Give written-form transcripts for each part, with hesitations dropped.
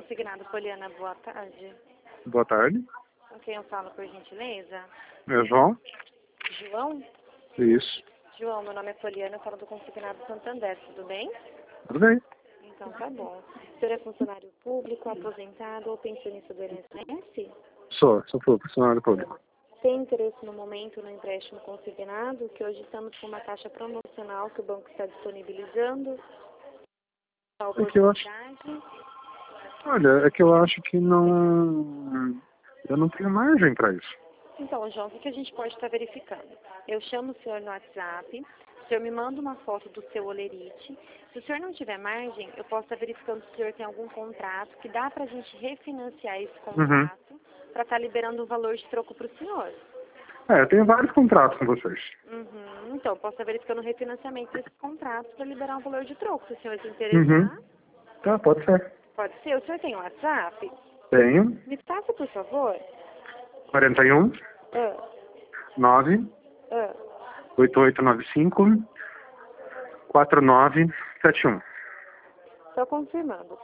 consignado Poliana, boa tarde. Boa tarde. Com quem eu falo, por gentileza? É João? João? Isso. João, meu nome é Poliana, eu falo do consignado Santander, tudo bem? Tudo bem. Então tá bom. O senhor é funcionário público, aposentado ou pensionista do INSS? Sou funcionário público. Tem interesse no momento no empréstimo consignado, que hoje estamos com uma taxa promocional que o banco está disponibilizando? A É que eu acho, oportunidade? olha, é que eu acho que não, eu não tenho margem para isso. Então, João, o que a gente pode estar verificando? Eu chamo o senhor no WhatsApp, o senhor me manda uma foto do seu olerite. Se o senhor não tiver margem, eu posso estar verificando se o senhor tem algum contrato que dá para a gente refinanciar esse contrato para estar liberando o valor de troco para o senhor. É, eu tenho vários contratos com vocês. Então, eu posso estar verificando o refinanciamento desses contratos para liberar um valor de troco. Se o senhor se interessar, Tá, pode ser. pode ser. O senhor tem WhatsApp? Tenho. Me passa, por favor. 41 Ah, 9 ah. 8895 4971. Só confirmando.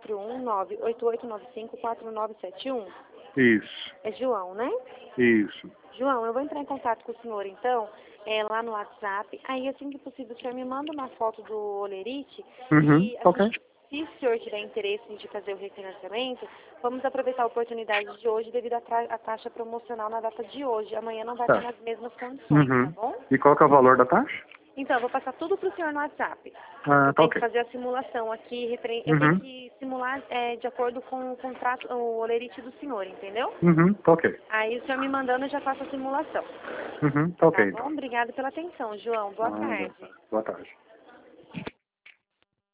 419-8895-4971. Isso. É João, né? Isso. João, eu vou entrar em contato com o senhor, então, lá no WhatsApp. Aí, assim que possível, o senhor me manda uma foto do olerite. E, Ok. assim, se o senhor tiver interesse de fazer o refinanciamento, vamos aproveitar a oportunidade de hoje devido à taxa promocional na data de hoje. Amanhã não vai Tá. ter nas mesmas condições, tá bom? E qual que é o valor da taxa? Então, eu vou passar tudo para o senhor no WhatsApp. Ah, Eu tá tenho que ok. fazer a simulação aqui, eu tenho que simular de acordo com o contrato, o olerite do senhor, entendeu? Tá ok. Aí o senhor me mandando, eu já faço a simulação. Tá Tá ok, bom? então. Obrigada pela atenção, João. Boa Nada. tarde. Boa tarde.